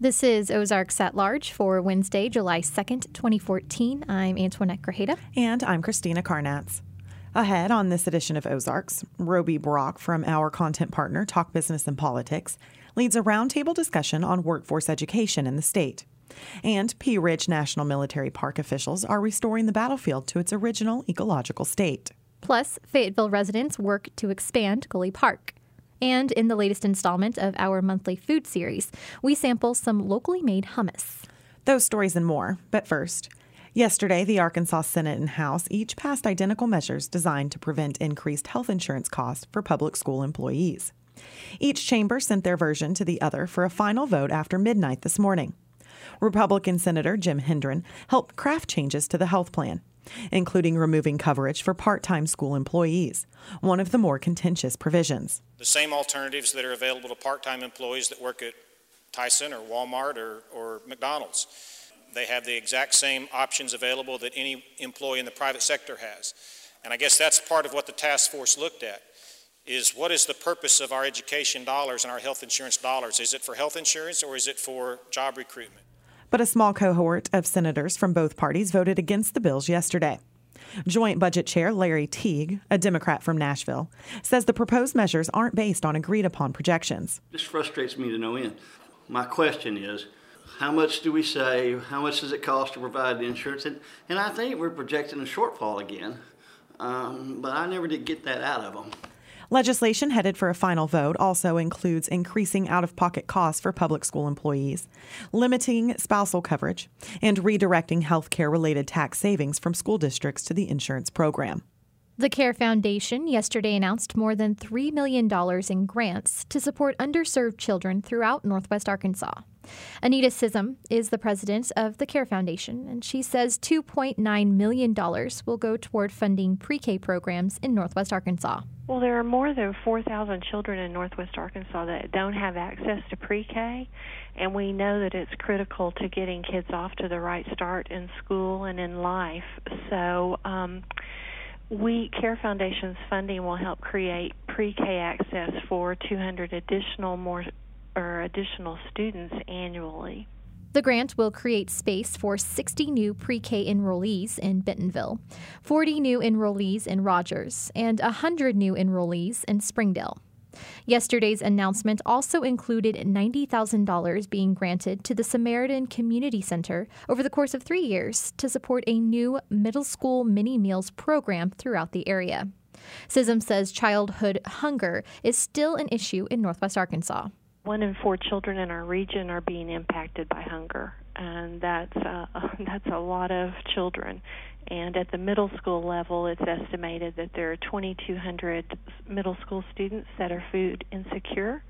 This is Ozarks at Large for Wednesday, July 2nd, 2014. I'm Antoinette Grajeda. And I'm Christina Karnatz. Ahead on this edition of Ozarks, Roby Brock from our content partner, Talk Business and Politics, leads a roundtable discussion on workforce education in the state. And Pea Ridge National Military Park officials are restoring the battlefield to its original ecological state. Plus, Fayetteville residents work to expand Gully Park. And in the latest installment of our monthly food series, we sample some locally made hummus. Those stories and more, but first. Yesterday, the Arkansas Senate and House each passed identical measures designed to prevent increased health insurance costs for public school employees. Each chamber sent their version to the other for a final vote after midnight this morning. Republican Senator Jim Hendren helped craft changes to the health plan, including removing coverage for part-time school employees, one of the more contentious provisions. The same alternatives that are available to part-time employees that work at Tyson or Walmart or McDonald's. They have the exact same options available that any employee in the private sector has. And I guess that's part of what the task force looked at, is what is the purpose of our education dollars and our health insurance dollars? Is it for health insurance or is it for job recruitment? But a small cohort of senators from both parties voted against the bills yesterday. Joint Budget Chair Larry Teague, a Democrat from Nashville, says the proposed measures aren't based on agreed-upon projections. This frustrates me to no end. My question is, how much do we save? How much does it cost to provide the insurance? And I think we're projecting a shortfall again, but I never did get that out of them. Legislation headed for a final vote also includes increasing out-of-pocket costs for public school employees, limiting spousal coverage, and redirecting health care-related tax savings from school districts to the insurance program. The CARE Foundation yesterday announced more than $3 million in grants to support underserved children throughout Northwest Arkansas. Anita Sissom is the president of the CARE Foundation, and she says $2.9 million will go toward funding pre-K programs in Northwest Arkansas. Well, there are more than 4,000 children in Northwest Arkansas that don't have access to pre-K, and we know that it's critical to getting kids off to the right start in school and in life. So CARE Foundation's funding will help create pre-K access for 200 additional students annually. The grant will create space for 60 new pre-K enrollees in Bentonville, 40 new enrollees in Rogers, and 100 new enrollees in Springdale. Yesterday's announcement also included $90,000 being granted to the Samaritan Community Center over the course of 3 years to support a new middle school mini meals program throughout the area. Sissom says childhood hunger is still an issue in Northwest Arkansas. 1 in 4 children in our region are being impacted by hunger, and that's a lot of children. And at the middle school level, it's estimated that there are 2,200 middle school students that are food insecure.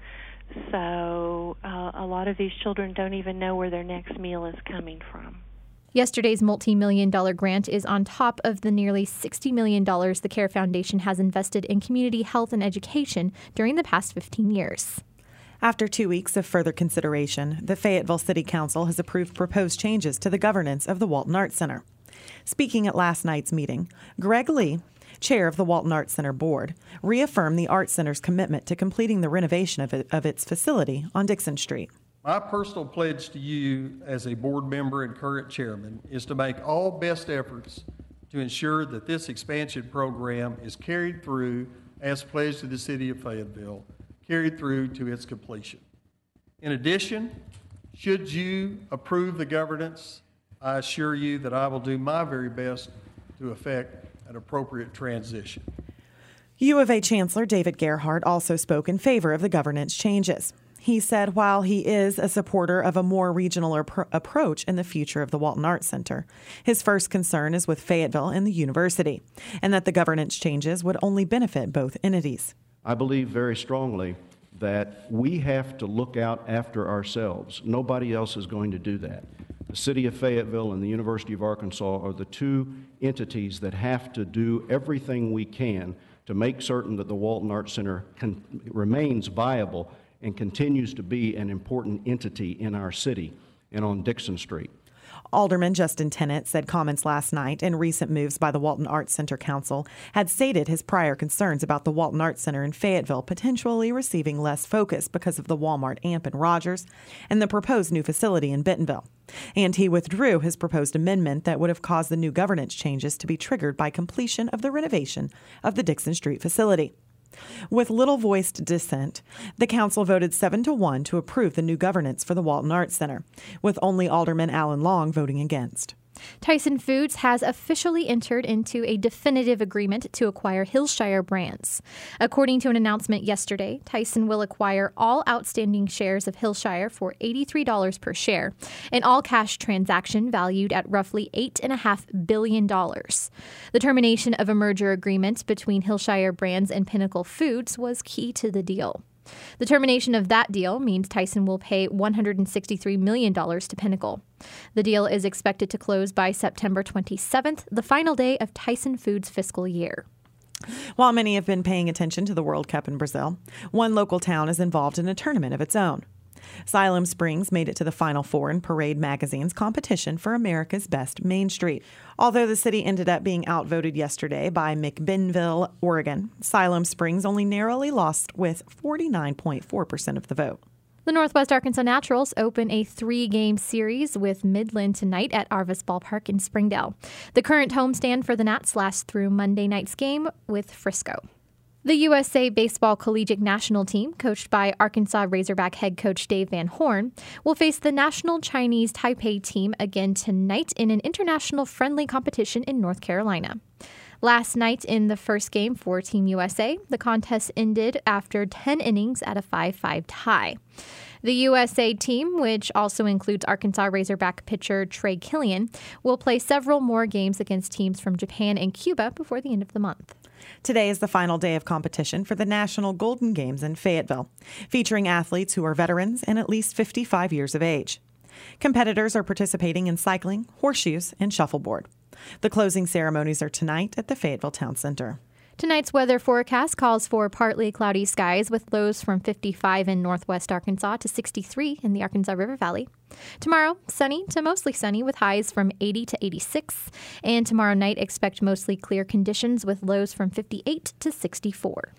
So a lot of these children don't even know where their next meal is coming from. Yesterday's multi-million-dollar grant is on top of the nearly $60 million the CARE Foundation has invested in community health and education during the past 15 years. After 2 weeks of further consideration, the Fayetteville City Council has approved proposed changes to the governance of the Walton Arts Center. Speaking at last night's meeting, Greg Lee, chair of the Walton Arts Center board, reaffirmed the Arts Center's commitment to completing the renovation of its facility on Dixon Street. My personal pledge to you as a board member and current chairman is to make all best efforts to ensure that this expansion program is carried through as pledged to the city of Fayetteville, carried through to its completion. In addition, should you approve the governance, I assure you that I will do my very best to effect an appropriate transition. U of A Chancellor David Gerhardt also spoke in favor of the governance changes. He said while he is a supporter of a more regional approach in the future of the Walton Arts Center, his first concern is with Fayetteville and the university, and that the governance changes would only benefit both entities. I believe very strongly that we have to look out after ourselves. Nobody else is going to do that. The City of Fayetteville and the University of Arkansas are the two entities that have to do everything we can to make certain that the Walton Arts Center remains viable and continues to be an important entity in our city and on Dixon Street. Alderman Justin Tennant said comments last night and recent moves by the Walton Arts Center Council had stated his prior concerns about the Walton Arts Center in Fayetteville potentially receiving less focus because of the Walmart AMP in Rogers and the proposed new facility in Bentonville. And he withdrew his proposed amendment that would have caused the new governance changes to be triggered by completion of the renovation of the Dixon Street facility. With little voiced dissent, the council voted 7-1 to approve the new governance for the Walton Arts Center, with only Alderman Alan Long voting against. Tyson Foods has officially entered into a definitive agreement to acquire Hillshire Brands. According to an announcement yesterday, Tyson will acquire all outstanding shares of Hillshire for $83 per share, an all-cash transaction valued at roughly $8.5 billion. The termination of a merger agreement between Hillshire Brands and Pinnacle Foods was key to the deal. The termination of that deal means Tyson will pay $163 million to Pinnacle. The deal is expected to close by September 27th, the final day of Tyson Foods' fiscal year. While many have been paying attention to the World Cup in Brazil, one local town is involved in a tournament of its own. Siloam Springs made it to the Final Four in Parade Magazine's competition for America's Best Main Street. Although the city ended up being outvoted yesterday by McBinnville, Oregon, Siloam Springs only narrowly lost with 49.4% of the vote. The Northwest Arkansas Naturals open a 3-game series with Midland tonight at Arvis Ballpark in Springdale. The current homestand for the Nats lasts through Monday night's game with Frisco. The USA Baseball Collegiate National Team, coached by Arkansas Razorback head coach Dave Van Horn, will face the National Chinese Taipei team again tonight in an international friendly competition in North Carolina. Last night in the first game for Team USA, the contest ended after 10 innings at a 5-5 tie. The USA team, which also includes Arkansas Razorback pitcher Trey Killian, will play several more games against teams from Japan and Cuba before the end of the month. Today is the final day of competition for the National Golden Games in Fayetteville, featuring athletes who are veterans and at least 55 years of age. Competitors are participating in cycling, horseshoes, and shuffleboard. The closing ceremonies are tonight at the Fayetteville Town Center. Tonight's weather forecast calls for partly cloudy skies with lows from 55 in northwest Arkansas to 63 in the Arkansas River Valley. Tomorrow, sunny to mostly sunny with highs from 80 to 86. And tomorrow night, expect mostly clear conditions with lows from 58 to 64.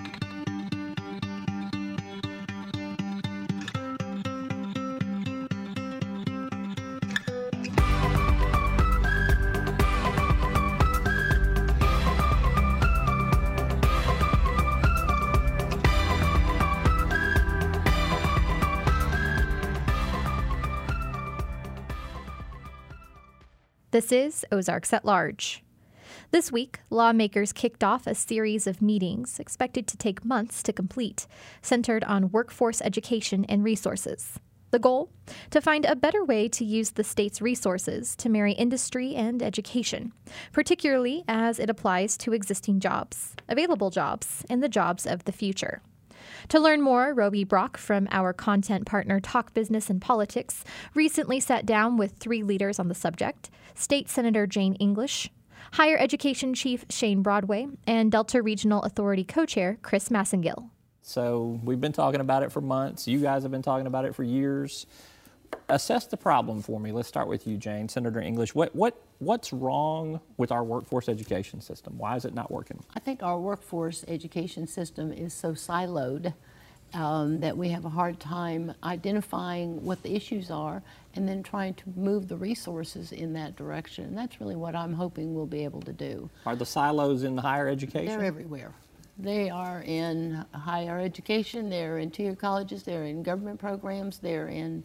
This is Ozarks at Large. This week, lawmakers kicked off a series of meetings expected to take months to complete, centered on workforce education and resources. The goal? To find a better way to use the state's resources to marry industry and education, particularly as it applies to existing jobs, available jobs, and the jobs of the future. To learn more, Roby Brock from our content partner Talk Business and Politics recently sat down with 3 leaders on the subject: State Senator Jane English, Higher Education Chief Shane Broadway, and Delta Regional Authority Co-Chair Chris Massengill. So we've been talking about it for months. You guys have been talking about it for years. Assess the problem for me. Let's start with you, Jane. Senator English, what's wrong with our workforce education system? Why is it not working? I think our workforce education system is so siloed that we have a hard time identifying what the issues are and then trying to move the resources in that direction. And that's really what I'm hoping we'll be able to do. Are the silos in the higher education? They're everywhere. They are in higher education, they're in tier colleges, they're in government programs, they're in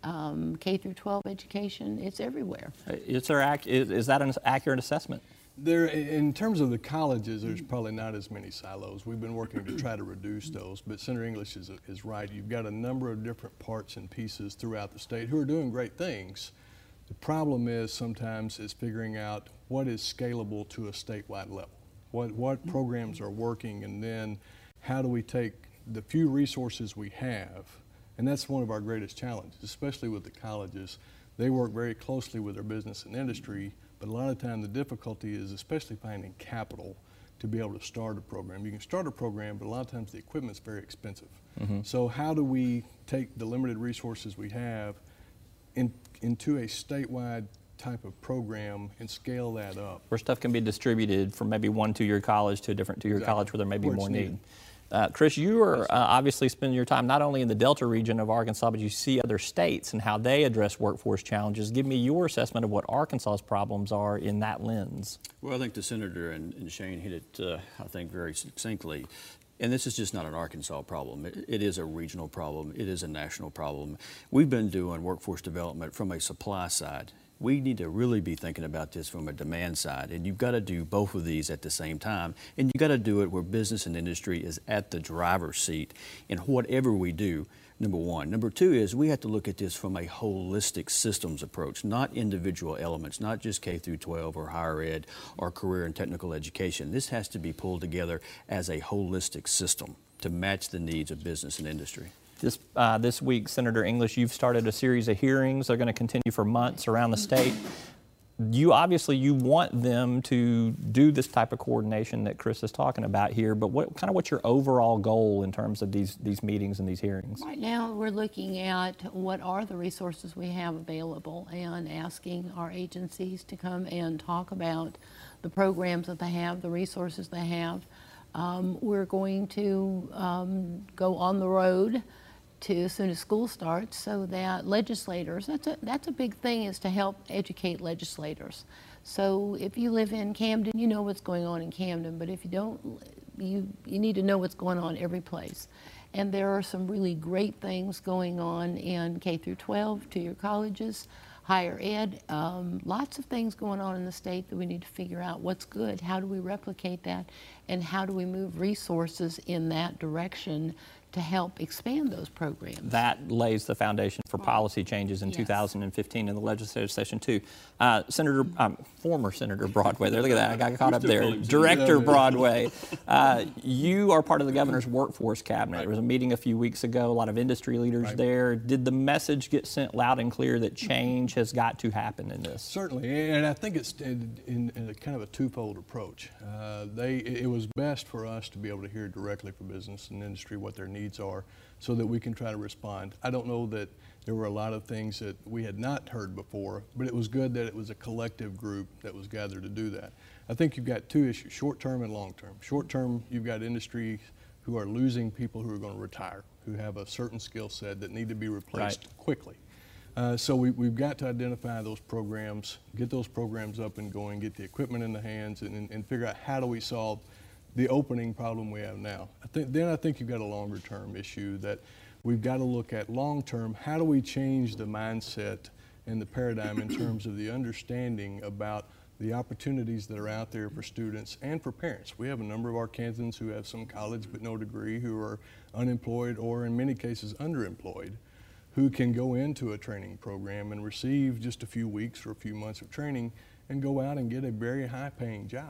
K through 12 education. It's everywhere. Is that an accurate assessment? There, in terms of the colleges, there's probably not as many silos. We've been working to try to reduce those, but Senator English is right. You've got a number of different parts and pieces throughout the state who are doing great things. The problem is sometimes is figuring out what is scalable to a statewide level. What programs are working, and then how do we take the few resources we have, and that's one of our greatest challenges, especially with the colleges. They work very closely with their business and industry, but a lot of the time the difficulty is especially finding capital to be able to start a program. You can start a program, but a lot of times the equipment's very expensive. Mm-hmm. So how do we take the limited resources we have into a statewide type of program and scale that up. Where stuff can be distributed from maybe one two-year college to a different two-year college where there may be more need. Chris, you are obviously spending your time not only in the Delta region of Arkansas, but you see other states and how they address workforce challenges. Give me your assessment of what Arkansas's problems are in that lens. Well, I think the Senator and Shane hit it, I think, very succinctly. And this is just not an Arkansas problem. It is a regional problem. It is a national problem. We've been doing workforce development from a supply side. We need to really be thinking about this from a demand side, and you've got to do both of these at the same time, and you've got to do it where business and industry is at the driver's seat in whatever we do, number one. Number two is we have to look at this from a holistic systems approach, not individual elements, not just K through 12 or higher ed or career and technical education. This has to be pulled together as a holistic system to match the needs of business and industry. This week, Senator English, you've started a series of hearings. They're going to continue for months around the state. You want them to do this type of coordination that Chris is talking about here, but what's your overall goal in terms of these meetings and these hearings? Right now, we're looking at what are the resources we have available and asking our agencies to come and talk about the programs that they have, the resources they have. We're going to go on the road as soon as school starts, so that legislators, that's a big thing, is to help educate legislators. So if you live in Camden, you know what's going on in Camden, but if you don't, you need to know what's going on every place. And there are some really great things going on in K through 12, two-year colleges, higher ed, lots of things going on in the state that we need to figure out what's good, how do we replicate that, and how do we move resources in that direction to help expand those programs. That lays the foundation for policy changes in 2015 in the legislative session too. Former Senator Broadway, there, look at that, I got caught up there. Director Broadway, you are part of the governor's workforce cabinet. There was a meeting a few weeks ago, a lot of industry leaders there. Did the message get sent loud and clear that change has got to happen in this? Certainly, and I think it's in a kind of a twofold approach. It was best for us to be able to hear directly from business and industry what their needs are so that we can try to respond. I don't know that there were a lot of things that we had not heard before, but it was good that it was a collective group that was gathered to do that. I think you've got two issues, short-term and long-term. Short-term, you've got industry who are losing people who are going to retire, who have a certain skill set that need to be replaced quickly. So we've got to identify those programs, get those programs up and going, get the equipment in the hands, and figure out how do we solve the opening problem we have now. I think you've got a longer term issue that we've got to look at long term. How do we change the mindset and the paradigm in terms of the understanding about the opportunities that are out there for students and for parents? We have a number of Arkansans who have some college but no degree, who are unemployed or in many cases underemployed, who can go into a training program and receive just a few weeks or a few months of training and go out and get a very high paying job.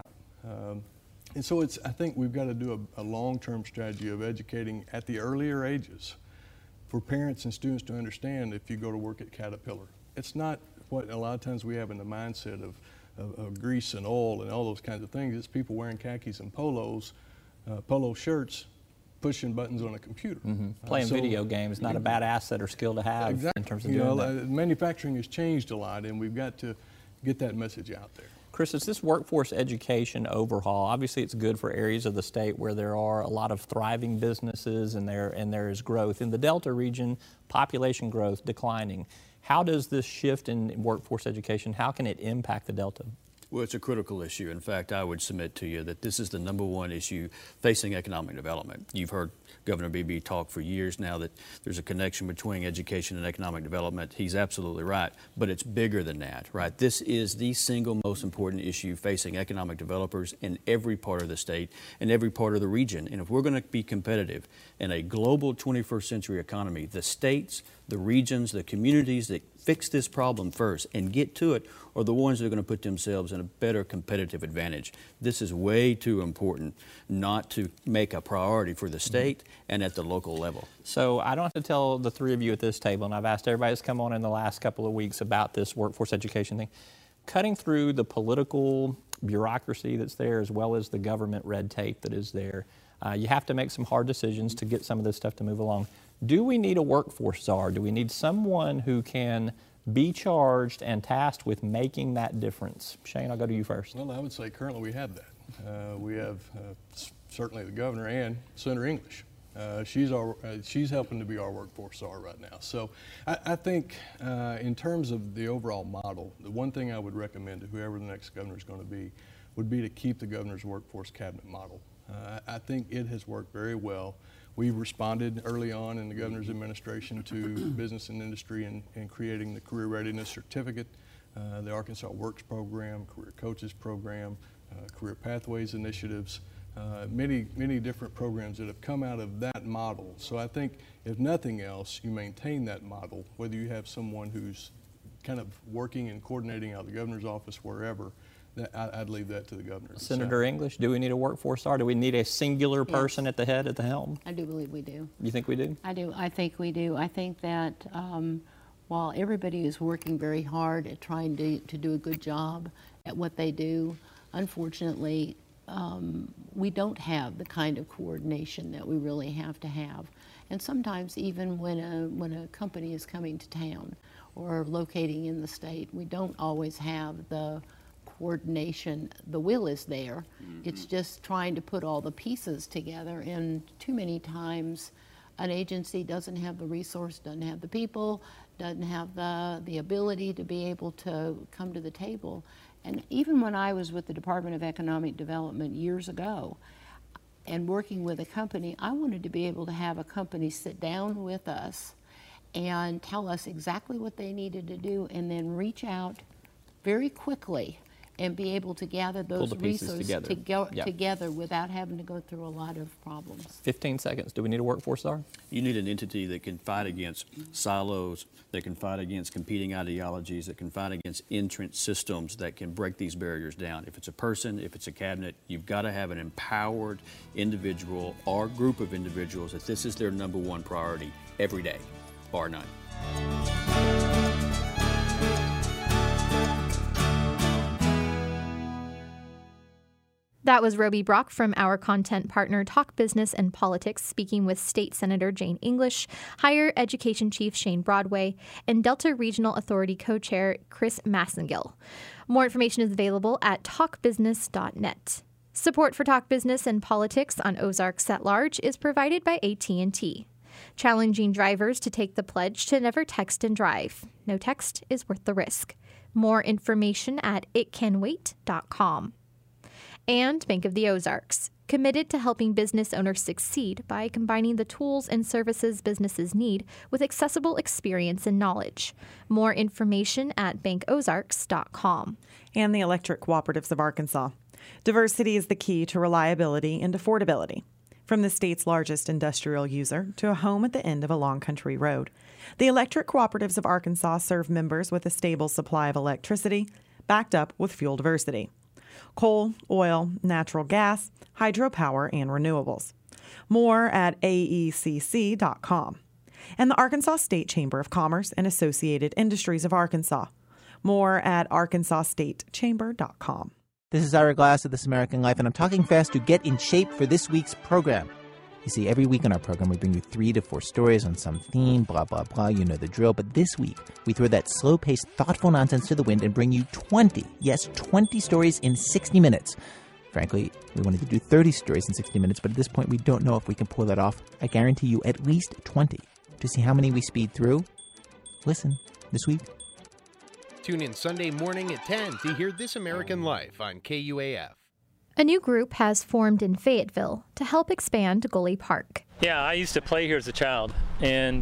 And so I think we've got to do a long-term strategy of educating at the earlier ages for parents and students to understand if you go to work at Caterpillar. It's not what a lot of times we have in the mindset of grease and oil and all those kinds of things. It's people wearing khakis and polos, polo shirts, pushing buttons on a computer. Playing video games, not a bad asset or skill to have in terms of doing that. Manufacturing has changed a lot, and we've got to get that message out there. Chris, it's this workforce education overhaul. Obviously, it's good for areas of the state where there are a lot of thriving businesses and there is growth. In the Delta region, population growth declining. How does this shift in workforce education, how can it impact the Delta? Well, it's a critical issue. In fact, I would submit to you that this is the #1 issue facing economic development. You've heard Governor Beebe talk for years now that there's a connection between education and economic development. He's absolutely right, but it's bigger than that, right? This is the single most important issue facing economic developers in every part of the state and every part of the region. And if we're going to be competitive in a global 21st century economy, the states, the regions, the communities that fix this problem first and get to it are the ones that are going to put themselves in a better competitive advantage. This is way too important not to make a priority for the state and at the local level. So I don't have to tell the three of you at this table, and I've asked everybody that's come on in the last couple of weeks about this workforce education thing. Cutting through the political bureaucracy that's there as well as the government red tape that is there, you have to make some hard decisions to get some of this stuff to move along. Do we need a workforce czar? Do we need someone who can be charged and tasked with making that difference? Shane, I'll go to you first. Well, I would say currently we have that. We have certainly the governor and Senator English. She's helping to be our workforce czar right now. So I think in terms of the overall model, the one thing I would recommend to whoever the next governor is going to be would be to keep the governor's workforce cabinet model. I think it has worked very well. We responded early on in the governor's administration to business and industry in creating the Career Readiness Certificate, the Arkansas Works Program, Career Coaches Program, Career Pathways Initiatives, many different programs that have come out of that model. So I think if nothing else, you maintain that model, whether you have someone who's kind of working and coordinating out of the governor's office, wherever, I'd leave that to the governor. Senator English, do we need a workforce czar? Do we need a singular person at the head, at the helm? I do believe we do. You think we do? I do. I think we do. I think that while everybody is working very hard at trying to do a good job at what they do, unfortunately, we don't have the kind of coordination that we really have to have. And sometimes even when a company is coming to town or locating in the state, we don't always have the coordination. The will is there. It's just trying to put all the pieces together, and too many times an agency doesn't have the resource, doesn't have the people, doesn't have the ability to be able to come to the table. And even when I was with the Department of Economic Development years ago and working with a company, I wanted to be able to have a company sit down with us and tell us exactly what they needed to do, and then reach out very quickly and be able to gather those resources together without having to go through a lot of problems. 15 seconds. Do we need a workforce czar? You need an entity that can fight against silos, that can fight against competing ideologies, that can fight against entrenched systems, that can break these barriers down. If it's a person, if it's a cabinet, you've got to have an empowered individual or group of individuals that this is their number one priority every day, bar none. That was Roby Brock from our content partner Talk Business and Politics, speaking with State Senator Jane English, Higher Education Chief Shane Broadway, and Delta Regional Authority Co-Chair Chris Massengill. More information is available at talkbusiness.net. Support for Talk Business and Politics on Ozarks at Large is provided by AT&T, challenging drivers to take the pledge to never text and drive. No text is worth the risk. More information at itcanwait.com. And Bank of the Ozarks, committed to helping business owners succeed by combining the tools and services businesses need with accessible experience and knowledge. More information at bankozarks.com. And the Electric Cooperatives of Arkansas. Diversity is the key to reliability and affordability. From the state's largest industrial user to a home at the end of a long country road, the Electric Cooperatives of Arkansas serve members with a stable supply of electricity, backed up with fuel diversity. Coal, oil, natural gas, hydropower, and renewables. More at aecc.com. And the Arkansas State Chamber of Commerce and Associated Industries of Arkansas. More at arkansasstatechamber.com. This is Ira Glass of This American Life, and I'm talking fast to get in shape for this week's program. You see, every week on our program, we bring you 3 to 4 stories on some theme, blah, blah, blah, you know the drill. But this week, we throw that slow-paced, thoughtful nonsense to the wind and bring you 20 stories in 60 minutes. Frankly, we wanted to do 30 stories in 60 minutes, but at this point, we don't know if we can pull that off. I guarantee you at least 20. To see how many we speed through, listen this week. Tune in Sunday morning at 10 to hear This American Life on KUAF. A new group has formed in Fayetteville to help expand Gully Park. Yeah, I used to play here as a child, and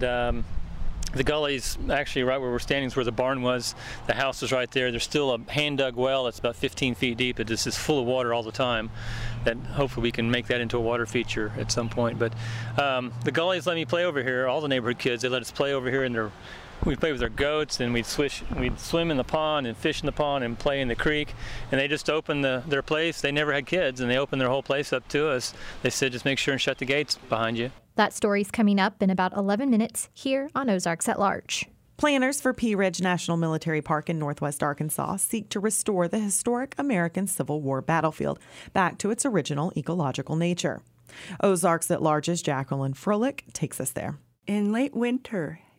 the gully's actually right where we're standing is where the barn was. The house is right there. There's still a hand-dug well that's about 15 feet deep. It just is full of water all the time. That hopefully we can make that into a water feature at some point. But the gullies let me play over here. All the neighborhood kids, they let us play over here, and we'd play with their goats, and we'd swim in the pond and fish in the pond and play in the creek. And they just opened their place. They never had kids, and they opened their whole place up to us. They said, just make sure and shut the gates behind you. That story's coming up in about 11 minutes here on Ozarks at Large. Planners for Pea Ridge National Military Park in northwest Arkansas seek to restore the historic American Civil War battlefield back to its original ecological nature. Ozarks at Large's Jacqueline Froelich takes us there. In late winter,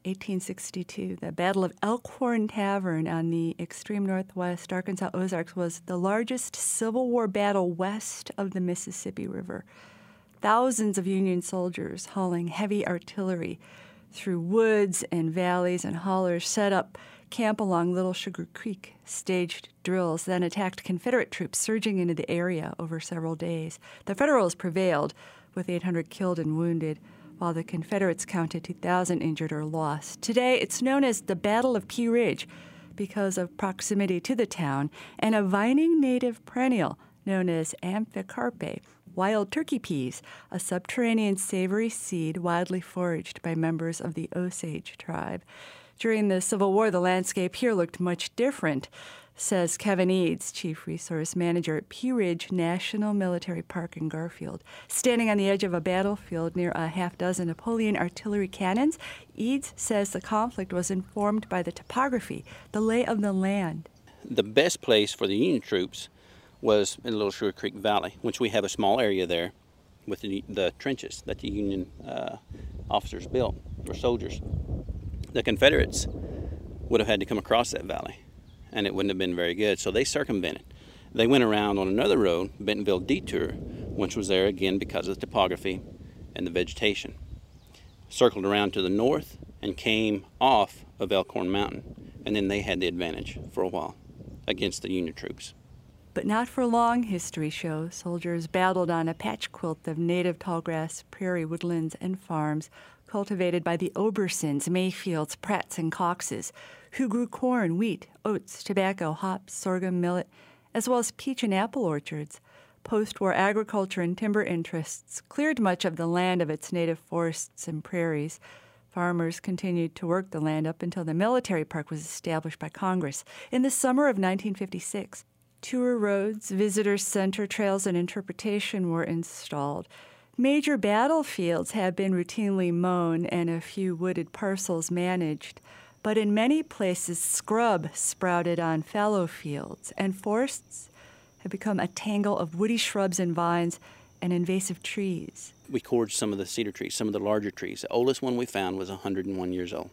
1862. The Battle of Elkhorn Tavern on the extreme northwest Arkansas Ozarks was the largest Civil War battle west of the Mississippi River. Thousands of Union soldiers hauling heavy artillery through woods and valleys and hollers set up camp along Little Sugar Creek, staged drills, then attacked Confederate troops surging into the area over several days. The Federals prevailed, with 800 killed and wounded, while the Confederates counted 2,000 injured or lost. Today, it's known as the Battle of Pea Ridge because of proximity to the town and a vining native perennial known as amphicarpe, wild turkey peas, a subterranean savory seed widely foraged by members of the Osage tribe. During the Civil War, the landscape here looked much different, says Kevin Eads, Chief Resource Manager at Pea Ridge National Military Park in Garfield. Standing on the edge of a battlefield near a half-dozen Napoleon artillery cannons, Eads says the conflict was informed by the topography, the lay of the land. The best place for the Union troops was in Little Sugar Creek Valley, which we have a small area there with the trenches that the Union officers built, or soldiers. The Confederates would have had to come across that valley, and it wouldn't have been very good, so they circumvented. They went around on another road, Bentonville Detour, which was there again because of the topography and the vegetation. Circled around to the north and came off of Elkhorn Mountain, and then they had the advantage for a while against the Union troops. But not for long, history shows. Soldiers battled on a patch quilt of native tallgrass prairie woodlands and farms cultivated by the Obersons, Mayfields, Pratts, and Coxes, who grew corn, wheat, oats, tobacco, hops, sorghum, millet, as well as peach and apple orchards. Post-war agriculture and timber interests cleared much of the land of its native forests and prairies. Farmers continued to work the land up until the military park was established by Congress in the summer of 1956. Tour roads, visitor center trails, and interpretation were installed. Major battlefields had been routinely mown and a few wooded parcels managed, but in many places scrub sprouted on fallow fields, and forests had become a tangle of woody shrubs and vines and invasive trees. We cored some of the cedar trees, some of the larger trees. The oldest one we found was 101 years old.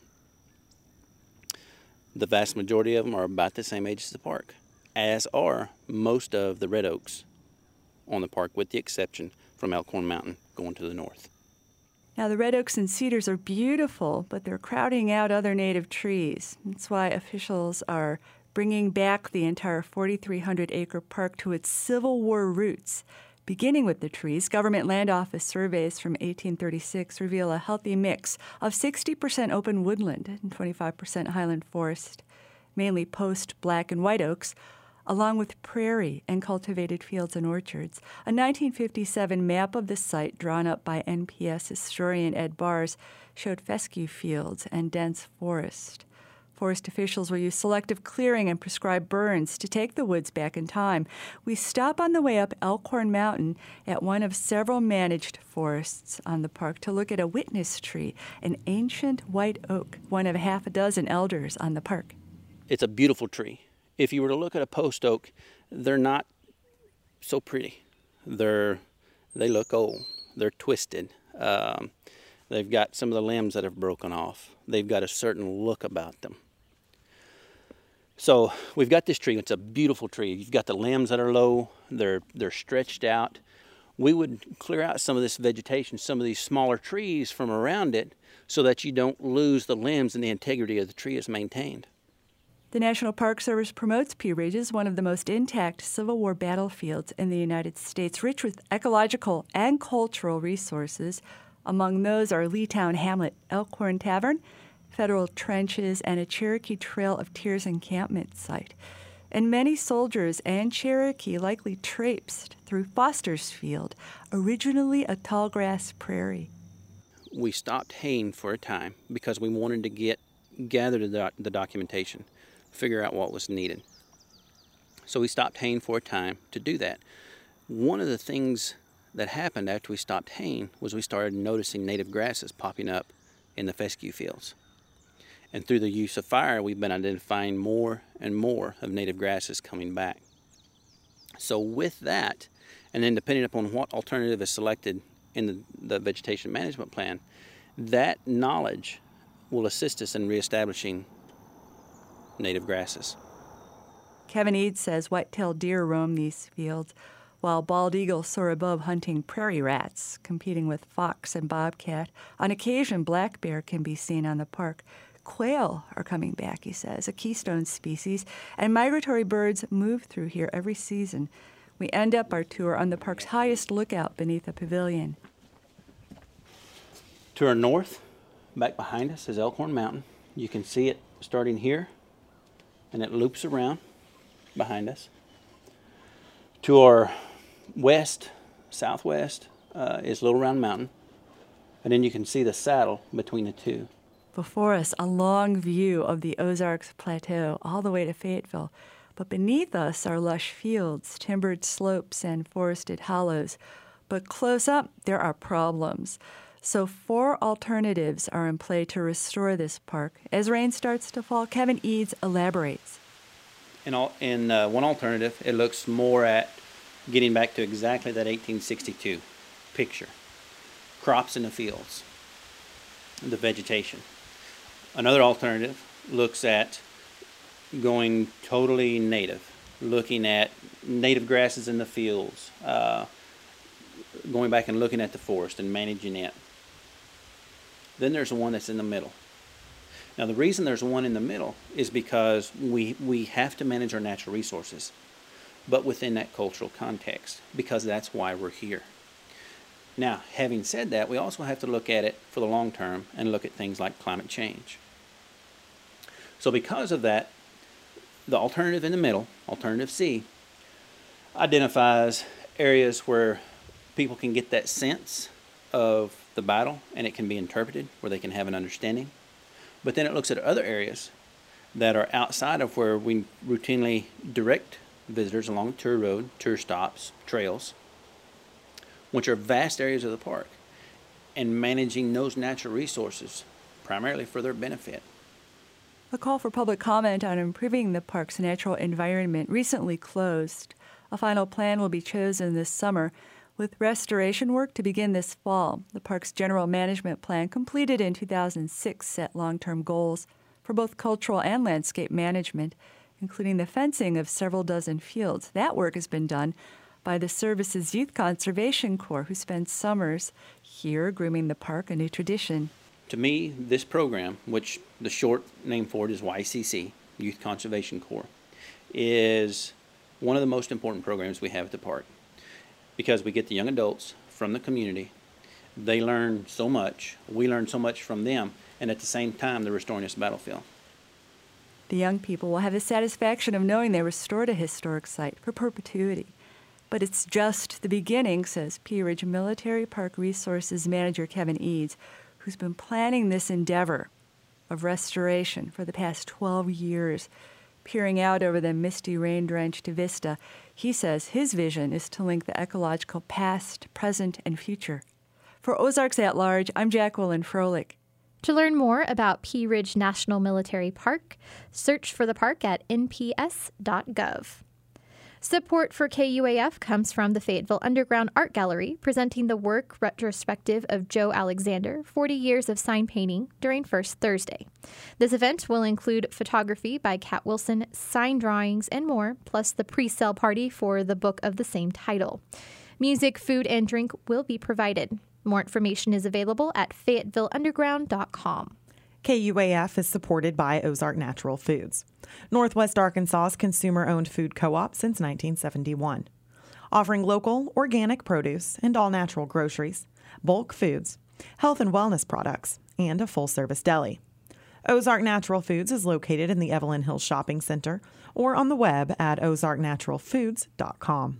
The vast majority of them are about the same age as the park, as are most of the red oaks on the park, with the exception from Elkhorn Mountain going to the north. Now, the red oaks and cedars are beautiful, but they're crowding out other native trees. That's why officials are bringing back the entire 4,300-acre park to its Civil War roots. Beginning with the trees, Government Land Office surveys from 1836 reveal a healthy mix of 60% open woodland and 25% highland forest, mainly post, black, and white oaks, along with prairie and cultivated fields and orchards. A 1957 map of the site drawn up by NPS historian Ed Bars showed fescue fields and dense forest. Forest officials will use selective clearing and prescribed burns to take the woods back in time. We stop on the way up Elkhorn Mountain at one of several managed forests on the park to look at a witness tree, an ancient white oak, one of half a dozen elders on the park. It's a beautiful tree. If you were to look at a post oak, they're not so pretty. They look old. They're twisted. They've got some of the limbs that have broken off. They've got a certain look about them. So we've got this tree. It's a beautiful tree. You've got the limbs that are low. They're stretched out. We would clear out some of this vegetation, some of these smaller trees from around it, so that you don't lose the limbs and the integrity of the tree is maintained. The National Park Service promotes Pea Ridge as one of the most intact Civil War battlefields in the United States, rich with ecological and cultural resources. Among those are Leetown Hamlet, Elkhorn Tavern, federal trenches, and a Cherokee Trail of Tears encampment site. And many soldiers and Cherokee likely traipsed through Foster's Field, originally a tallgrass prairie. We stopped haying for a time because we wanted to gather the documentation, figure out what was needed. So we stopped haying for a time to do that. One of the things that happened after we stopped haying was we started noticing native grasses popping up in the fescue fields. And through the use of fire, we've been identifying more and more of native grasses coming back. So with that, and then depending upon what alternative is selected in the vegetation management plan, that knowledge will assist us in reestablishing native grasses. Kevin Eads says white-tailed deer roam these fields, while bald eagles soar above hunting prairie rats, competing with fox and bobcat. On occasion, black bear can be seen on the park. Quail are coming back, he says, a keystone species, and migratory birds move through here every season. We end up our tour on the park's highest lookout beneath a pavilion. To our north, back behind us, is Elkhorn Mountain. You can see it starting here, and it loops around behind us. To our west, southwest, is Little Round Mountain, and then you can see the saddle between the two. Before us, a long view of the Ozarks Plateau all the way to Fayetteville. But beneath us are lush fields, timbered slopes, and forested hollows. But close up, there are problems. So 4 alternatives are in play to restore this park. As rain starts to fall, Kevin Eads elaborates. In one alternative, it looks more at getting back to exactly that 1862 picture. Crops in the fields, the vegetation. Another alternative looks at going totally native, looking at native grasses in the fields, going back and looking at the forest and managing it. Then there's the one that's in the middle. Now the reason there's one in the middle is because we have to manage our natural resources, but within that cultural context, because that's why we're here. Now, having said that, we also have to look at it for the long term and look at things like climate change. So because of that, the alternative in the middle, alternative C, identifies areas where people can get that sense of the battle and it can be interpreted, where they can have an understanding. But then it looks at other areas that are outside of where we routinely direct visitors along the tour road, tour stops, trails, which are vast areas of the park, and managing those natural resources primarily for their benefit. A call for public comment on improving the park's natural environment recently closed. A final plan will be chosen this summer, with restoration work to begin this fall. The park's general management plan, completed in 2006, set long-term goals for both cultural and landscape management, including the fencing of several dozen fields. That work has been done by the service's Youth Conservation Corps, who spends summers here grooming the park, a new tradition. To me, this program, which the short name for it is YCC, Youth Conservation Corps, is one of the most important programs we have at the park, because we get the young adults from the community. They learn so much, we learn so much from them, and at the same time they're restoring this battlefield. The young people will have the satisfaction of knowing they restored a historic site for perpetuity. But it's just the beginning, says Pea Ridge Military Park Resources Manager Kevin Eads, who's been planning this endeavor of restoration for the past 12 years. Peering out over the misty, rain-drenched vista, he says his vision is to link the ecological past, present, and future. For Ozarks at Large, I'm Jacqueline Froelich. To learn more about Pea Ridge National Military Park, search for the park at nps.gov. Support for KUAF comes from the Fayetteville Underground Art Gallery, presenting the work retrospective of Joe Alexander, 40 Years of Sign Painting, during First Thursday. This event will include photography by Kat Wilson, sign drawings, and more, plus the pre-sale party for the book of the same title. Music, food, and drink will be provided. More information is available at FayettevilleUnderground.com. KUAF is supported by Ozark Natural Foods, Northwest Arkansas's consumer-owned food co-op since 1971, offering local, organic produce and all-natural groceries, bulk foods, health and wellness products, and a full-service deli. Ozark Natural Foods is located in the Evelyn Hills Shopping Center or on the web at ozarknaturalfoods.com.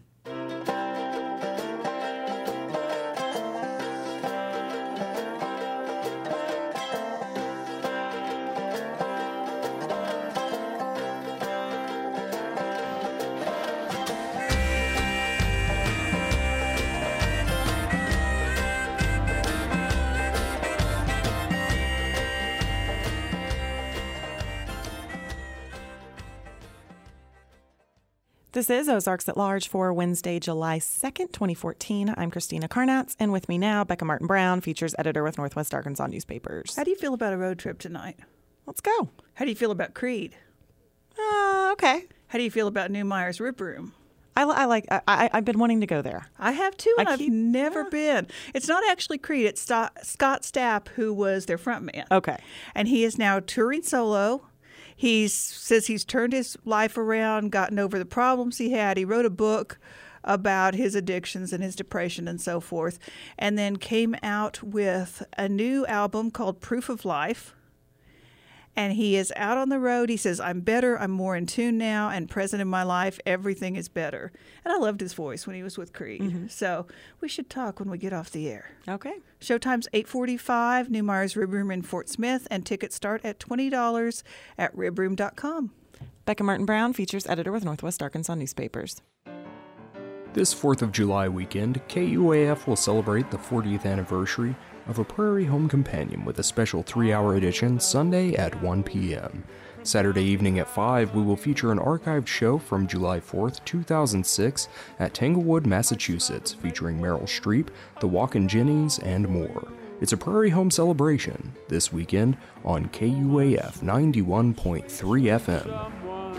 This is Ozarks at Large for Wednesday, July 2nd, 2014. I'm Christina Karnatz, and with me now, Becca Martin Brown, features editor with Northwest Arkansas Newspapers. How do you feel about a road trip tonight? Let's go. How do you feel about Creed? Okay. How do you feel about New Myers Rib Room? I've been wanting to go there. I have too, and I've never been. It's not actually Creed. It's Scott Stapp, who was their frontman. Okay. And he is now touring solo. He says he's turned his life around, gotten over the problems he had. He wrote a book about his addictions and his depression and so forth, and then came out with a new album called Proof of Life. And he is out on the road. He says, I'm better, I'm more in tune now, and present in my life, everything is better. And I loved his voice when he was with Creed. Mm-hmm. So we should talk when we get off the air. Okay. Showtime's 8:45, New Myers Rib Room in Fort Smith, and tickets start at $20 at ribroom.com. Becca Martin Brown, features editor with Northwest Arkansas Newspapers. This 4th of July weekend, KUAF will celebrate the 40th anniversary of A Prairie Home Companion with a special 3-hour edition Sunday at 1 p.m. Saturday evening at 5, we will feature an archived show from July 4th, 2006 at Tanglewood, Massachusetts, featuring Meryl Streep, the Walkin' Jennies, and more. It's a Prairie Home celebration this weekend on KUAF 91.3 FM.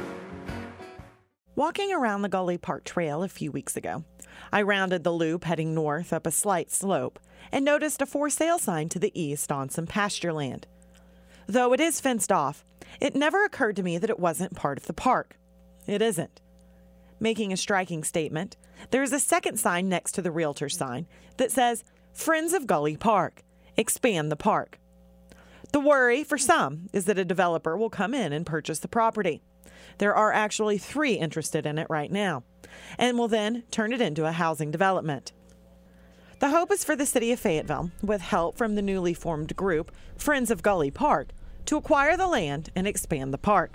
Walking around the Gully Park Trail a few weeks ago, I rounded the loop heading north up a slight slope and noticed a for sale sign to the east on some pasture land. Though it is fenced off, it never occurred to me that it wasn't part of the park. It isn't. Making a striking statement, there is a second sign next to the realtor sign that says, Friends of Gully Park, expand the park. The worry for some is that a developer will come in and purchase the property. There are actually 3 interested in it right now, and will then turn it into a housing development. The hope is for the city of Fayetteville, with help from the newly formed group, Friends of Gully Park, to acquire the land and expand the park.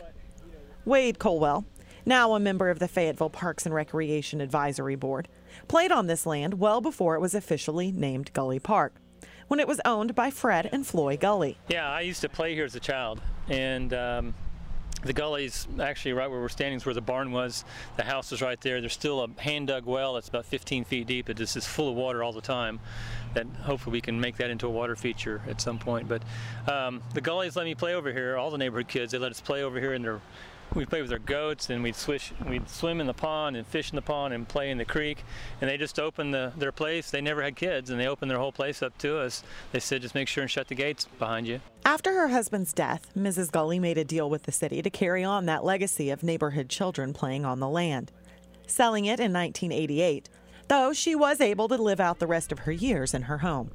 Wade Colwell, now a member of the Fayetteville Parks and Recreation Advisory Board, played on this land well before it was officially named Gully Park, when it was owned by Fred and Floyd Gully. Yeah, I used to play here as a child, and the gully's actually right where we're standing is where the barn was. The house is right there. There's still a hand-dug well that's about 15 feet deep. It just is full of water all the time. That hopefully we can make that into a water feature at some point. But the gullies let me play over here. All the neighborhood kids, they let us play over here, and we'd play with their goats, and we'd swim in the pond and fish in the pond and play in the creek. And they just opened their place. They never had kids, and they opened their whole place up to us. They said, just make sure and shut the gates behind you. After her husband's death, Mrs. Gully made a deal with the city to carry on that legacy of neighborhood children playing on the land, selling it in 1988, though she was able to live out the rest of her years in her home.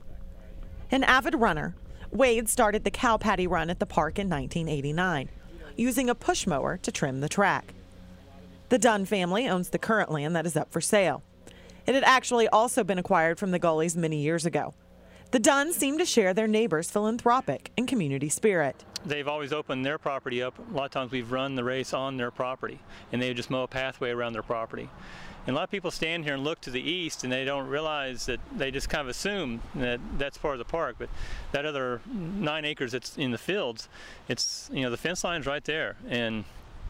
An avid runner, Wade started the cow patty run at the park in 1989, using a push mower to trim the track. The Dunn family owns the current land that is up for sale. It had actually also been acquired from the Gullys many years ago. The Dunns seem to share their neighbors' philanthropic and community spirit. They've always opened their property up. A lot of times we've run the race on their property, and they just mow a pathway around their property. And a lot of people stand here and look to the east, and they don't realize that they just kind of assume that that's part of the park. But that other 9 acres that's in the fields, it's, the fence line's right there. And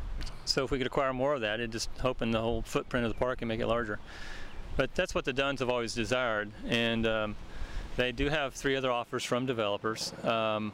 so if we could acquire more of that, it'd just open the whole footprint of the park and make it larger. But that's what the Dunns have always desired. And they do have 3 other offers from developers. But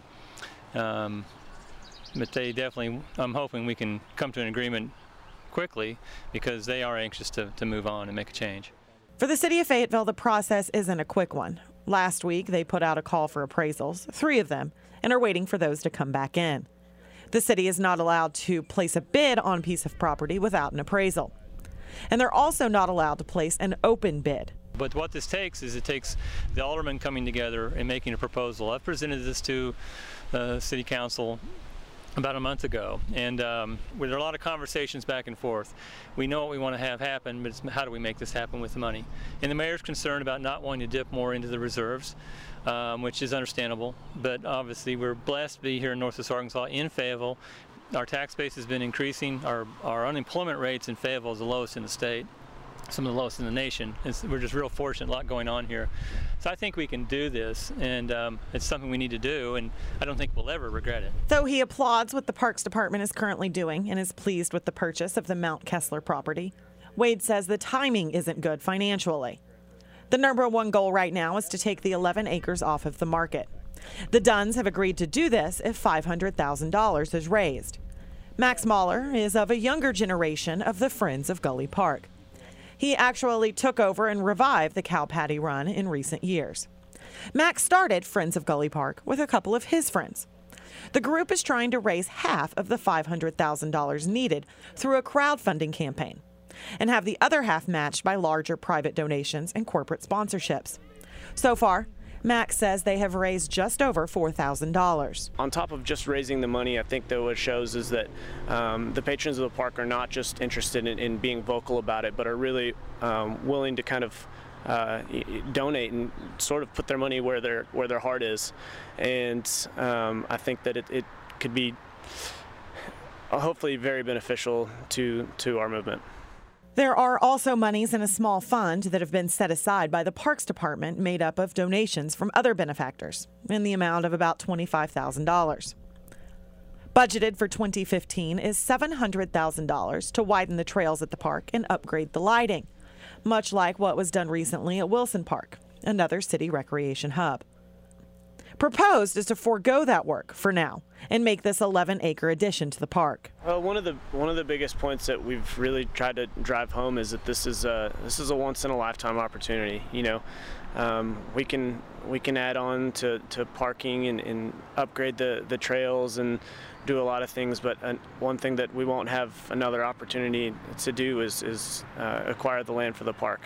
they definitely, I'm hoping we can come to an agreement quickly, because they are anxious to move on and make a change. For the city of Fayetteville, the process isn't a quick one. Last week, they put out a call for appraisals, 3 of them, and are waiting for those to come back in. The city is not allowed to place a bid on a piece of property without an appraisal. And they're also not allowed to place an open bid. But what this takes is it takes the aldermen coming together and making a proposal. I've presented this to the city council about a month ago, and there are a lot of conversations back and forth. We know what we want to have happen, but it's how do we make this happen with the money? And the mayor's concerned about not wanting to dip more into the reserves, which is understandable, but obviously we're blessed to be here in Northwest Arkansas in Fayetteville. Our tax base has been increasing. Our unemployment rates in Fayetteville is the lowest in the state, some of the lowest in the nation. We're just real fortunate, a lot going on here. So I think we can do this, and it's something we need to do, and I don't think we'll ever regret it. Though he applauds what the Parks Department is currently doing and is pleased with the purchase of the Mount Kessler property, Wade says the timing isn't good financially. The number one goal right now is to take the 11 acres off of the market. The Dunns have agreed to do this if $500,000 is raised. Max Mahler is of a younger generation of the Friends of Gully Park. He actually took over and revived the cow patty run in recent years. Max started Friends of Gully Park with a couple of his friends. The group is trying to raise half of the $500,000 needed through a crowdfunding campaign and have the other half matched by larger private donations and corporate sponsorships. So far, Max says they have raised just over $4,000. On top of just raising the money, I think that what it shows is that the patrons of the park are not just interested in being vocal about it, but are really willing to kind of donate and sort of put their money where their heart is. And I think that it could be hopefully very beneficial to our movement. There are also monies in a small fund that have been set aside by the Parks Department made up of donations from other benefactors in the amount of about $25,000. Budgeted for 2015 is $700,000 to widen the trails at the park and upgrade the lighting, much like what was done recently at Wilson Park, another city recreation hub. Proposed is to forego that work for now and make this 11-acre addition to the park. Well, one of the biggest points that we've really tried to drive home is that this is a once-in-a-lifetime opportunity. You know, we can add on to parking and upgrade the trails and do a lot of things, but one thing that we won't have another opportunity to do is acquire the land for the park.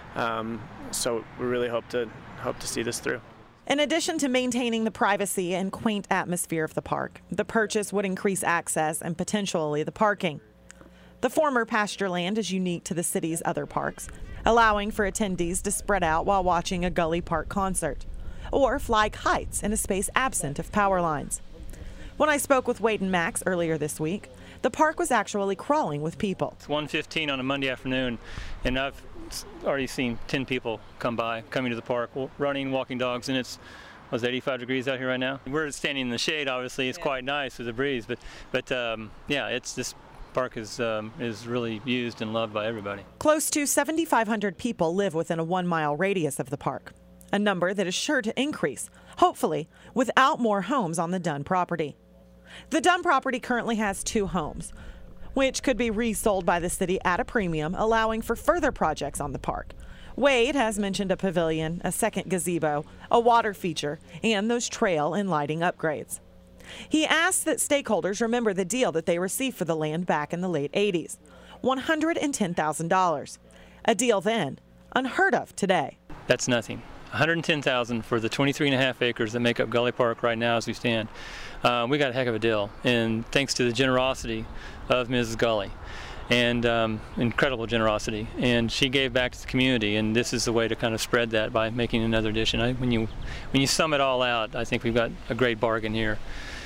So we really hope to see this through. In addition to maintaining the privacy and quaint atmosphere of the park, the purchase would increase access and potentially the parking. The former pasture land is unique to the city's other parks, allowing for attendees to spread out while watching a Gully Park concert, or fly kites in a space absent of power lines. When I spoke with Wade and Max earlier this week, the park was actually crawling with people. It's 1:15 on a Monday afternoon, and I've already seen 10 people coming to the park, running, walking dogs, and it's 85 degrees out here right now. We're standing in the shade. Obviously, it's quite nice with the breeze, but yeah, this park is really used and loved by everybody. Close to 7,500 people live within a 1-mile radius of the park, a number that is sure to increase, hopefully without more homes on the Dunn property. The Dunn property currently has 2 homes, which could be resold by the city at a premium, allowing for further projects on the park. Wade has mentioned a pavilion, a second gazebo, a water feature, and those trail and lighting upgrades. He asks that stakeholders remember the deal that they received for the land back in the late 80s, $110,000. A deal then unheard of today. That's nothing. $110,000 for the 23.5 acres that make up Gully Park right now as we stand. We got a heck of a deal, and thanks to the generosity of Mrs. Gully, and incredible generosity, and she gave back to the community, and this is the way to kind of spread that by making another addition. When you sum it all out, I think we've got a great bargain here.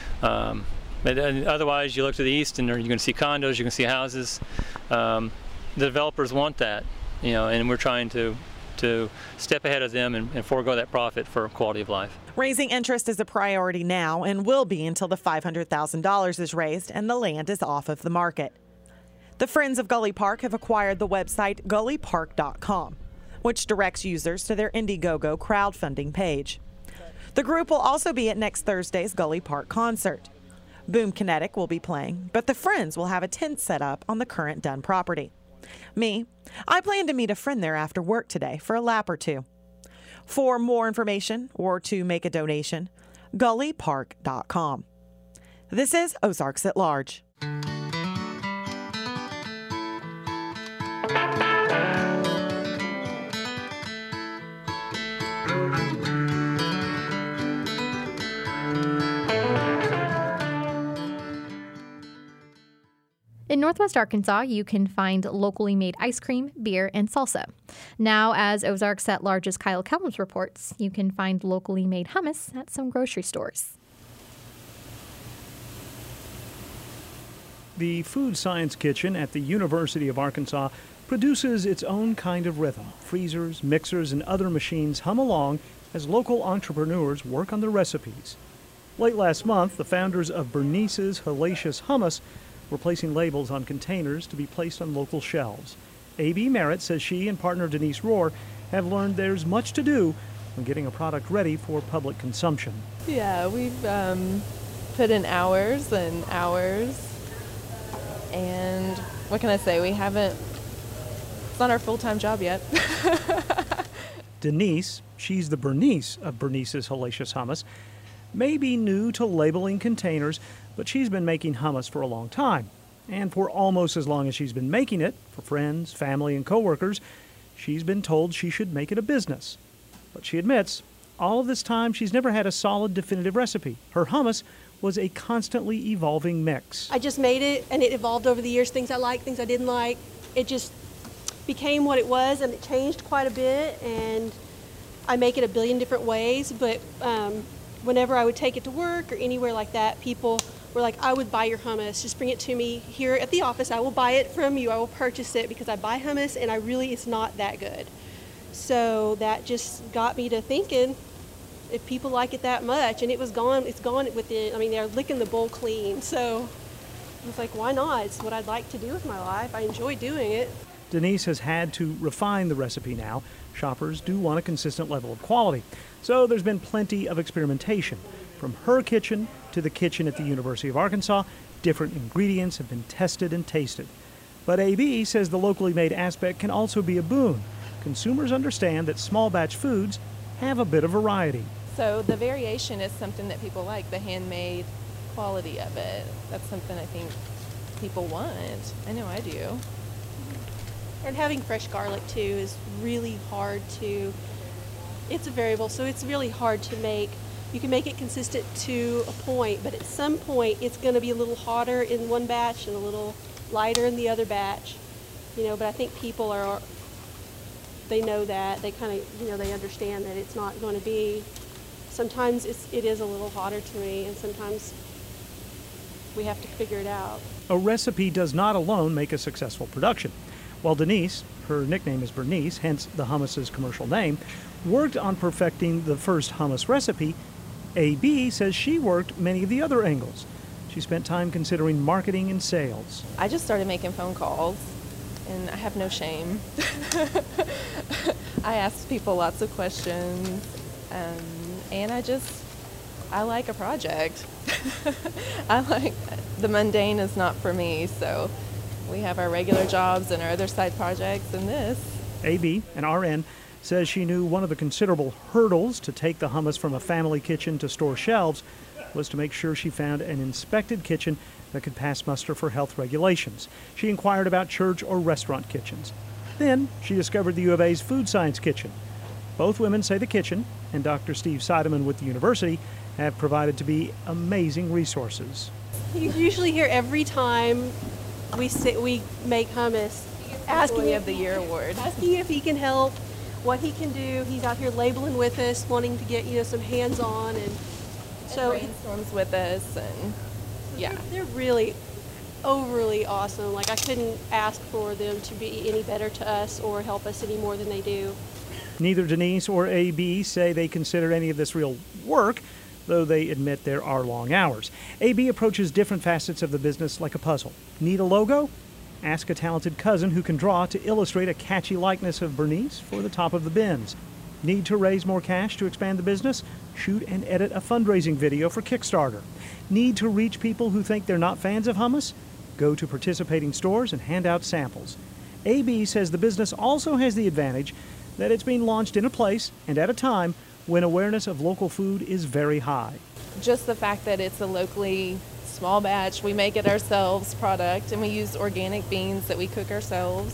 But otherwise, you look to the east, and you're going to see condos, you're going to see houses. The developers want that, you know, and we're trying to step ahead of them and forego that profit for quality of life. Raising interest is a priority now and will be until the $500,000 is raised and the land is off of the market. The Friends of Gully Park have acquired the website gullypark.com, which directs users to their Indiegogo crowdfunding page. The group will also be at next Thursday's Gully Park concert. Boom Kinetic will be playing, but the Friends will have a tent set up on the current Dunn property. I plan to meet a friend there after work today for a lap or two. For more information or to make a donation, gullypark.com. This is Ozarks at Large. In Northwest Arkansas, you can find locally made ice cream, beer, and salsa. Now, as Ozarks at Large's Kyle Kellums reports, you can find locally made hummus at some grocery stores. The Food Science Kitchen at the University of Arkansas produces its own kind of rhythm. Freezers, mixers, and other machines hum along as local entrepreneurs work on their recipes. Late last month, the founders of Bernice's Hellacious Hummus were placing labels on containers to be placed on local shelves. A.B. Merritt says she and partner Denise Rohr have learned there's much to do when getting a product ready for public consumption. Yeah, we've put in hours and hours, and what can I say, it's not our full-time job yet. Denise, she's the Bernice of Bernice's Hellacious Hummus, may be new to labeling containers, but she's been making hummus for a long time. And for almost as long as she's been making it, for friends, family, and coworkers, she's been told she should make it a business. But she admits, all of this time she's never had a solid, definitive recipe. Her hummus was a constantly evolving mix. I just made it, and it evolved over the years, things I liked, things I didn't like. It just became what it was, and it changed quite a bit, and I make it a billion different ways, but whenever I would take it to work or anywhere like that, people were like, I would buy your hummus. Just bring it to me here at the office. I will buy it from you. I will purchase it because I buy hummus and it's not that good. So that just got me to thinking, if people like it that much, and it's gone within, they're licking the bowl clean. So I was like, why not? It's what I'd like to do with my life. I enjoy doing it. Denise has had to refine the recipe now. Shoppers do want a consistent level of quality. So there's been plenty of experimentation. From her kitchen to the kitchen at the University of Arkansas, different ingredients have been tested and tasted. But A.B. says the locally made aspect can also be a boon. Consumers understand that small batch foods have a bit of variety. So the variation is something that people like, the handmade quality of it. That's something I think people want. I know I do. And having fresh garlic too is really hard to, it's a variable, so it's really hard to make. You can make it consistent to a point, but at some point it's going to be a little hotter in one batch and a little lighter in the other batch. But I think people they know that, they kind of, they understand that it's not going to be, sometimes it is a little hotter to me, and sometimes we have to figure it out. A recipe does not alone make a successful production. While Denise, her nickname is Bernice, hence the hummus's commercial name, worked on perfecting the first hummus recipe, A.B. says she worked many of the other angles. She spent time considering marketing and sales. I just started making phone calls, and I have no shame. I ask people lots of questions, and I like a project. The mundane is not for me, so we have our regular jobs and our other side projects and this. A.B., an RN, says she knew one of the considerable hurdles to take the hummus from a family kitchen to store shelves was to make sure she found an inspected kitchen that could pass muster for health regulations. She inquired about church or restaurant kitchens. Then she discovered the U of A's food science kitchen. Both women say the kitchen and Dr. Steve Seidemann with the university have provided to be amazing resources. You usually hear every time we make hummus, Employee of the Year award. Asking if he can help, what he can do. He's out here labeling with us, wanting to get some hands-on, and so brainstorms with us, and yeah, they're really overly awesome. Like, I couldn't ask for them to be any better to us or help us any more than they do. Neither Denise or A.B. say they consider any of this real work, though they admit there are long hours. A.B. approaches different facets of the business like a puzzle. Need a logo? Ask a talented cousin who can draw to illustrate a catchy likeness of Bernice for the top of the bins. Need to raise more cash to expand the business? Shoot and edit a fundraising video for Kickstarter. Need to reach people who think they're not fans of hummus? Go to participating stores and hand out samples. A.B. says the business also has the advantage that it's being launched in a place and at a time when awareness of local food is very high. Just the fact that it's a locally small batch, we make it ourselves product, and we use organic beans that we cook ourselves,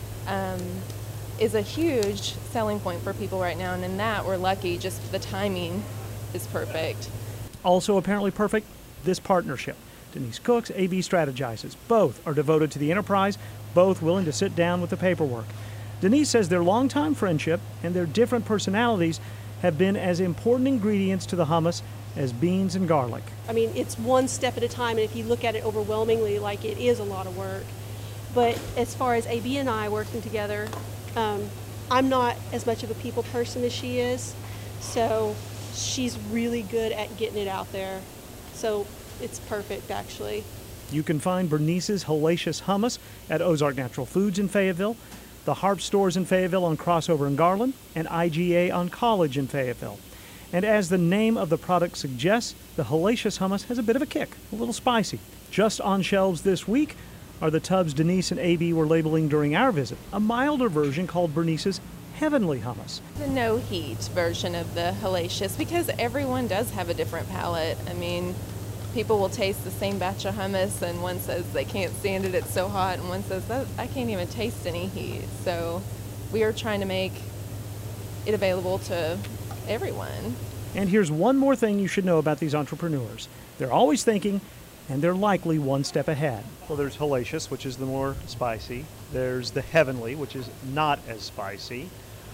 is a huge selling point for people right now. And in that, we're lucky, just the timing is perfect. Also apparently perfect, this partnership. Denise cooks, A.B. strategizes. Both are devoted to the enterprise, both willing to sit down with the paperwork. Denise says their longtime friendship and their different personalities have been as important ingredients to the hummus as beans and garlic. It's one step at a time, and if you look at it overwhelmingly, like, it is a lot of work. But as far as A.B. and I working together, I'm not as much of a people person as she is, so she's really good at getting it out there. So it's perfect, actually. You can find Bernice's Hellacious Hummus at Ozark Natural Foods in Fayetteville. the Harp stores in Fayetteville on Crossover and Garland, and IGA on College in Fayetteville. And as the name of the product suggests, the Hellacious hummus has a bit of a kick, a little spicy. Just on shelves this week are the tubs Denise and AB were labeling during our visit, a milder version called Bernice's Heavenly Hummus. The no heat version of the Hellacious, because everyone does have a different palate. I mean, people will taste the same batch of hummus and one says they can't stand it, it's so hot, and one says, I can't even taste any heat. So we are trying to make it available to everyone. And here's one more thing you should know about these entrepreneurs. They're always thinking, and they're likely one step ahead. Well, there's Hellacious, which is the more spicy. There's the Heavenly, which is not as spicy.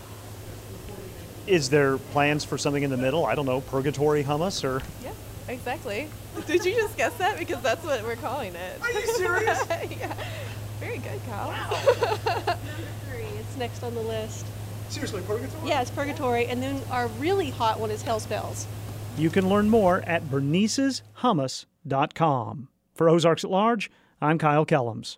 Is there plans for something in the middle? I don't know, Purgatory Hummus or... Yeah, exactly. Did you just guess that? Because that's what we're calling it. Are you serious? Yeah. Very good, Kyle. Wow. Number 3, it's next on the list. Seriously, Purgatory? Yeah, it's Purgatory. And then our really hot one is Hell's Bells. You can learn more at berniceshummus.com. For Ozarks at Large, I'm Kyle Kellums.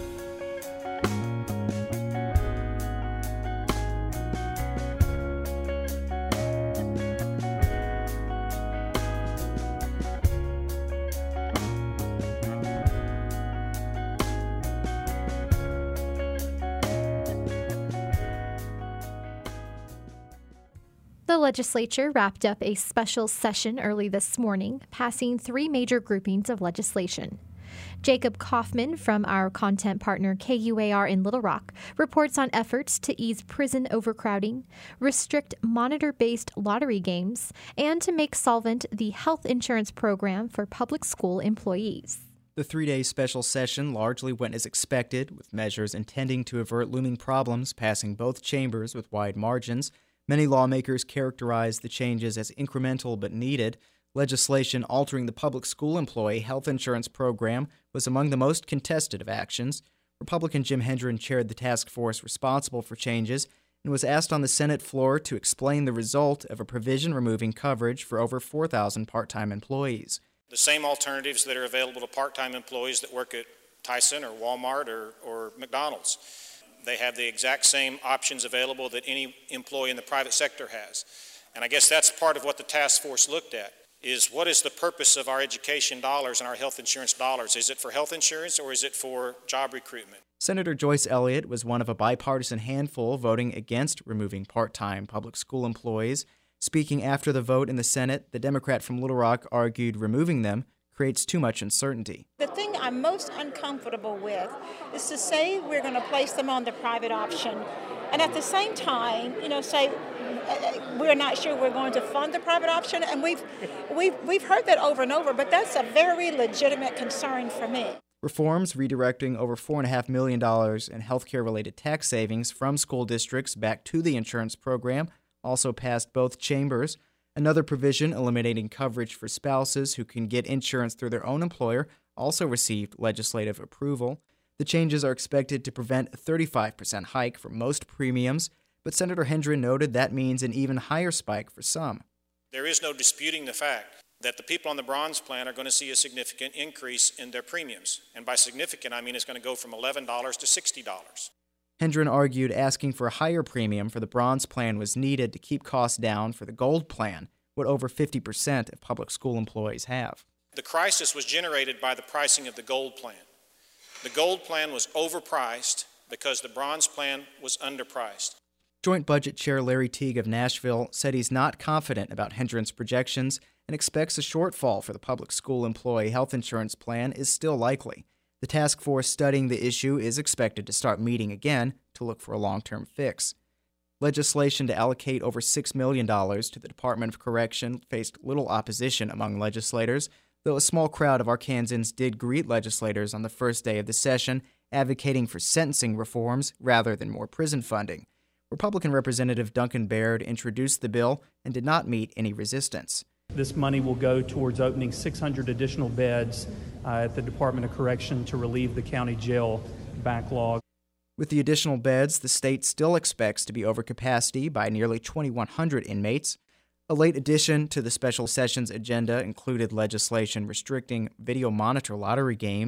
The legislature wrapped up a special session early this morning, passing 3 major groupings of legislation. Jacob Kaufman from our content partner KUAR in Little Rock reports on efforts to ease prison overcrowding, restrict monitor-based lottery games, and to make solvent the health insurance program for public school employees. The 3-day special session largely went as expected, with measures intending to avert looming problems passing both chambers with wide margins. Many lawmakers characterized the changes as incremental but needed. Legislation altering the public school employee health insurance program was among the most contested of actions. Republican Jim Hendren chaired the task force responsible for changes and was asked on the Senate floor to explain the result of a provision removing coverage for over 4,000 part-time employees. The same alternatives that are available to part-time employees that work at Tyson or Walmart or McDonald's. They have the exact same options available that any employee in the private sector has. And I guess that's part of what the task force looked at, is what is the purpose of our education dollars and our health insurance dollars? Is it for health insurance or is it for job recruitment? Senator Joyce Elliott was one of a bipartisan handful voting against removing part-time public school employees. Speaking after the vote in the Senate, the Democrat from Little Rock argued removing them creates too much uncertainty. The thing I'm most uncomfortable with is to say we're going to place them on the private option, and at the same time, say we're not sure we're going to fund the private option, and we've heard that over and over, but that's a very legitimate concern for me. Reforms redirecting over $4.5 million in healthcare-related tax savings from school districts back to the insurance program also passed both chambers. Another provision eliminating coverage for spouses who can get insurance through their own employer also received legislative approval. The changes are expected to prevent a 35% hike for most premiums, but Senator Hendren noted that means an even higher spike for some. There is no disputing the fact that the people on the bronze plan are going to see a significant increase in their premiums. And by significant, I mean it's going to go from $11 to $60. Hendren argued asking for a higher premium for the bronze plan was needed to keep costs down for the gold plan, what over 50% of public school employees have. The crisis was generated by the pricing of the gold plan. The gold plan was overpriced because the bronze plan was underpriced. Joint Budget Chair Larry Teague of Nashville said he's not confident about Hendren's projections and expects a shortfall for the public school employee health insurance plan is still likely. The task force studying the issue is expected to start meeting again to look for a long-term fix. Legislation to allocate over $6 million to the Department of Correction faced little opposition among legislators, though a small crowd of Arkansans did greet legislators on the first day of the session, advocating for sentencing reforms rather than more prison funding. Republican Representative Duncan Baird introduced the bill and did not meet any resistance. This money will go towards opening 600 additional beds at the Department of Correction to relieve the county jail backlog. With the additional beds, the state still expects to be over capacity by nearly 2,100 inmates. A late addition to the special sessions agenda included legislation restricting video monitor lottery games.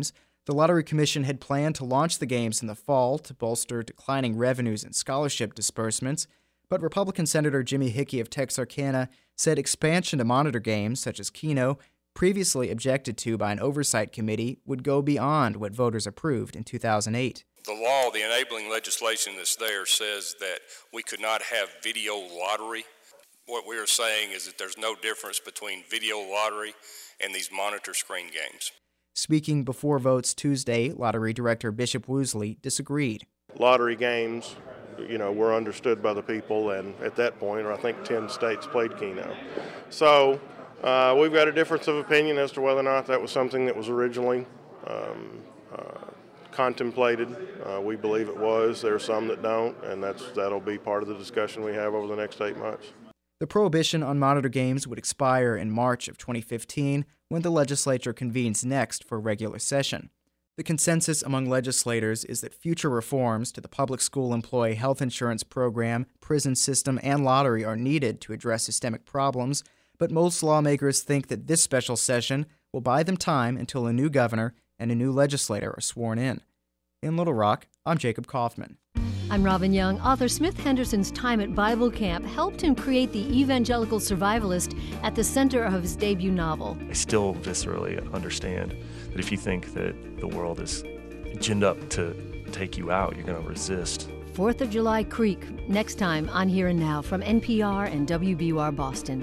The Lottery Commission had planned to launch the games in the fall to bolster declining revenues and scholarship disbursements, but Republican Senator Jimmy Hickey of Texarkana said expansion to monitor games, such as Keno, previously objected to by an oversight committee, would go beyond what voters approved in 2008. The law, the enabling legislation that's there, says that we could not have video lottery. What we are saying is that there's no difference between video lottery and these monitor screen games. Speaking before votes Tuesday, Lottery Director Bishop Woosley disagreed. Lottery games, were understood by the people, and at that point, I think 10 states played Keno. So we've got a difference of opinion as to whether or not that was something that was originally contemplated. We believe it was. There are some that don't, and that'll be part of the discussion we have over the next 8 months. The prohibition on monitor games would expire in March of 2015 when the legislature convenes next for a regular session. The consensus among legislators is that future reforms to the public school employee health insurance program, prison system, and lottery are needed to address systemic problems, but most lawmakers think that this special session will buy them time until a new governor and a new legislator are sworn in. In Little Rock, I'm Jacob Kaufman. I'm Robin Young. Author Smith Henderson's time at Bible camp helped him create the evangelical survivalist at the center of his debut novel. I still viscerally understand that if you think that the world is ginned up to take you out, you're going to resist. 4th of July Creek, next time on Here and Now from NPR and WBUR Boston.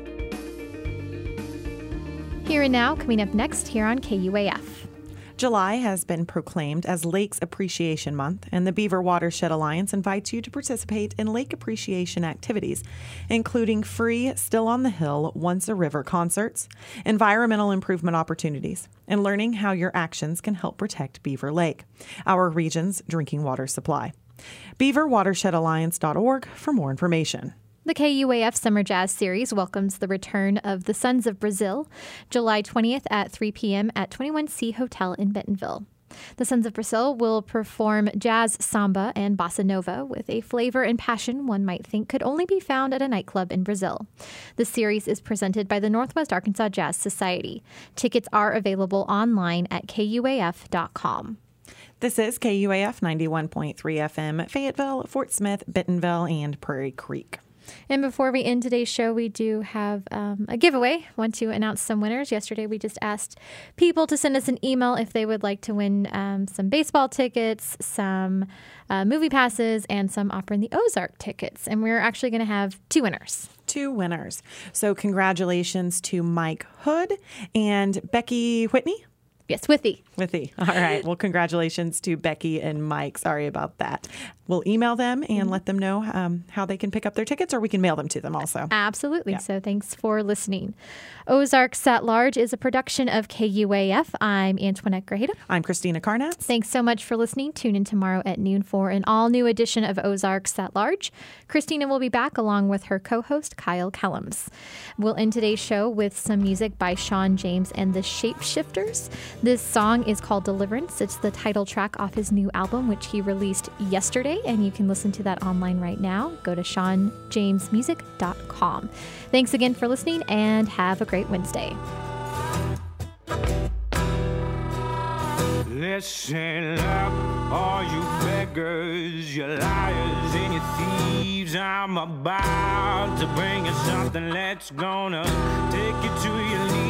Here and Now, coming up next here on KUAF. July has been proclaimed as Lakes Appreciation Month, and the Beaver Watershed Alliance invites you to participate in lake appreciation activities, including free Still on the Hill Once a River concerts, environmental improvement opportunities, and learning how your actions can help protect Beaver Lake, our region's drinking water supply. BeaverWatershedAlliance.org for more information. The KUAF Summer Jazz Series welcomes the return of the Sons of Brazil, July 20th at 3 p.m. at 21C Hotel in Bentonville. The Sons of Brazil will perform jazz, samba, and bossa nova with a flavor and passion one might think could only be found at a nightclub in Brazil. The series is presented by the Northwest Arkansas Jazz Society. Tickets are available online at KUAF.com. This is KUAF 91.3 FM, Fayetteville, Fort Smith, Bentonville, and Prairie Creek. And before we end today's show, we do have a giveaway. Want to announce some winners. Yesterday, we just asked people to send us an email if they would like to win some baseball tickets, some movie passes, and some Opera in the Ozark tickets. And we're actually going to have two winners. So congratulations to Mike Hood and Becky Whitney. Yes, Withy. All right. Well, congratulations to Becky and Mike. Sorry about that. We'll email them and let them know how they can pick up their tickets, or we can mail them to them also. Absolutely. Yeah. So thanks for listening. Ozarks at Large is a production of KUAF. I'm Antoinette Grajeda. I'm Christina Carnatz. Thanks so much for listening. Tune in tomorrow at noon for an all-new edition of Ozarks at Large. Christina will be back along with her co-host, Kyle Kellums. We'll end today's show with some music by Sean James and the Shapeshifters. This song is called Deliverance. It's the title track off his new album, which he released yesterday, and you can listen to that online right now. Go to SeanJamesMusic.com. Thanks again for listening, and have a great Wednesday. Listen up, all you beggars, you liars and you thieves. I'm about to bring you something that's gonna take you to your knees.